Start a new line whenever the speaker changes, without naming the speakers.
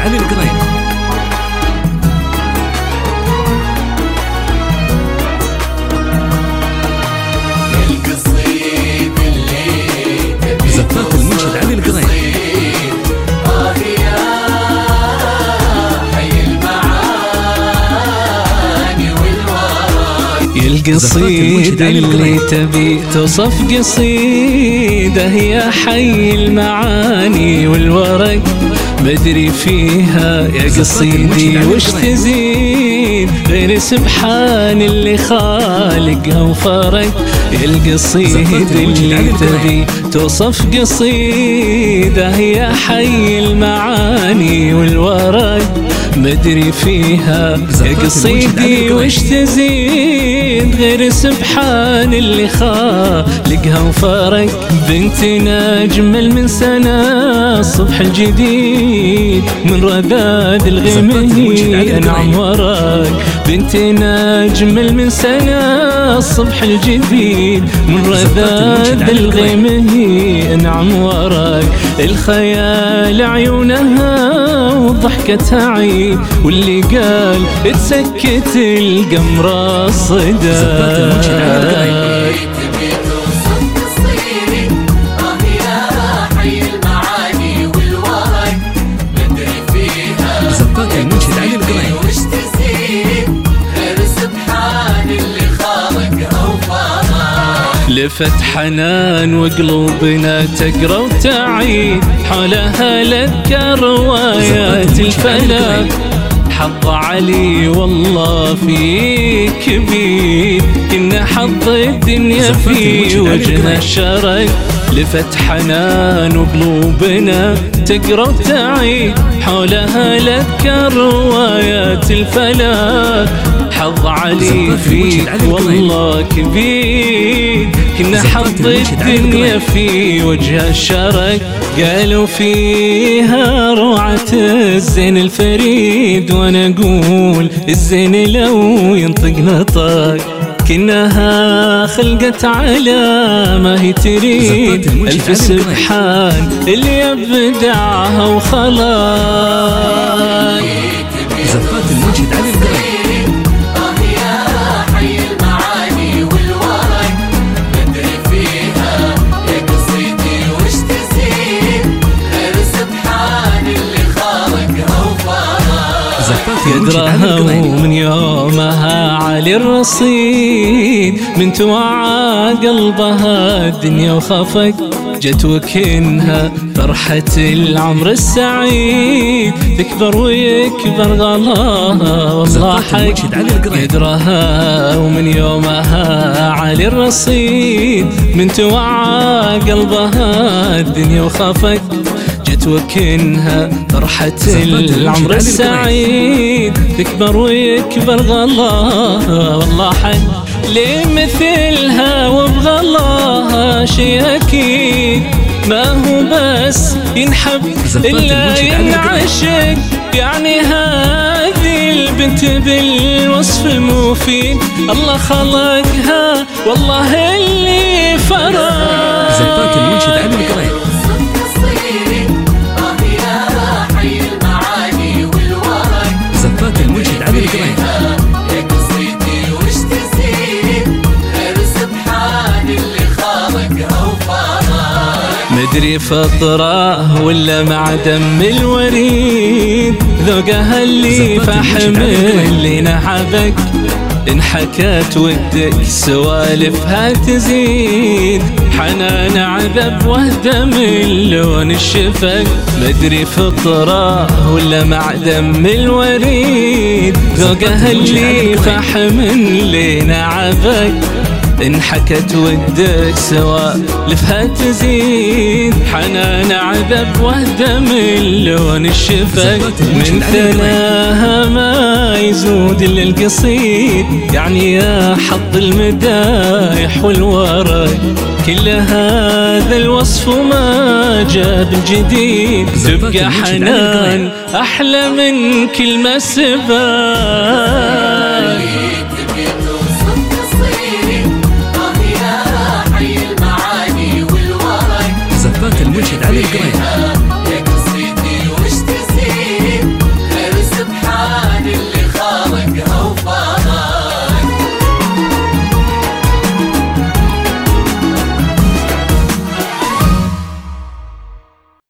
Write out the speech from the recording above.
علي القرين.
القصيد اللي
زفات المنشد علي القرين.
القصيدة اللي تبي توصف قصيدة يا حي المعاني والورق بدري فيها يا قصيدي وش تزيد غير سبحان اللي خالقها وفرق. القصيدة اللي تبي توصف قصيدة يا حي المعاني والورق مدري فيها يا قصيدي وش تزيد غير سبحان اللي خالقها وفرق. بنتنا أجمل من سنة الصبح الجديد من رذاذ الغمه أنعم ورق. بنتنا أجمل من سنة الصبح الجديد من رذاذ الغمه أنعم ورق. الخيال عيونها وضحكتها عيد واللي قال تسكت القمر الصدى. لفت حنان وقلوبنا تقرا وتعيد حولها لك روايات الفلك. حظ علي والله فيك بيد كنا حظ الدنيا في وجه الشرق. لفت حنان وقلوبنا تقرا وتعيد حولها لك روايات الفلك. حظ علي فيك والله كبير كنا حظ الدنيا في وجه الشرق. قالوا فيها روعة الزين الفريد وانا اقول الزين لو ينطق نطق. كناها خلقت على ما هي تريد الف سبحان اللي يبدعها وخلاق.
زفات المنشد علي القرين.
يدرها ومن يومها علي الرصيد من توعى قلبها الدنيا وخفق. جت وكنها فرحة العمر السعيد تكبر ويكبر غلاها والله حق. يدرها ومن يومها علي الرصيد من توعى قلبها الدنيا وخفق. جت وكنها فرحة العمر السعيد تكبر ويكبر غلاها والله حق. ليه مثلها وبغلاها شي أكيد ما هو بس ينحب إلا ينعشق. يعني هذه البنت بالوصف المفيد الله خلقها والله اللي فرق.
زفات المنشد علي القرين. زفات المنشد علي القرين.
مدري فطرة ولا مع دم الوريد ذوقها اللي فحم اللي نحبك. إن حكت ودك سوالفها تزيد حنان عذب وهدى من لون الشفق. مدري فطرة ولا مع دم الوريد ذوقها اللي فحم اللي نعبك. إن حكت ودك سوالفها تزيد حنان عذب وهدى من لون الشفق. من ثناها ما يزود إلا القصيد يعني يا حظ المدايح والورق. كل هذا الوصف وما جاب الجديد تبقى حنان أحلى من كل ما سبق.
زفات المنشد علي القرين.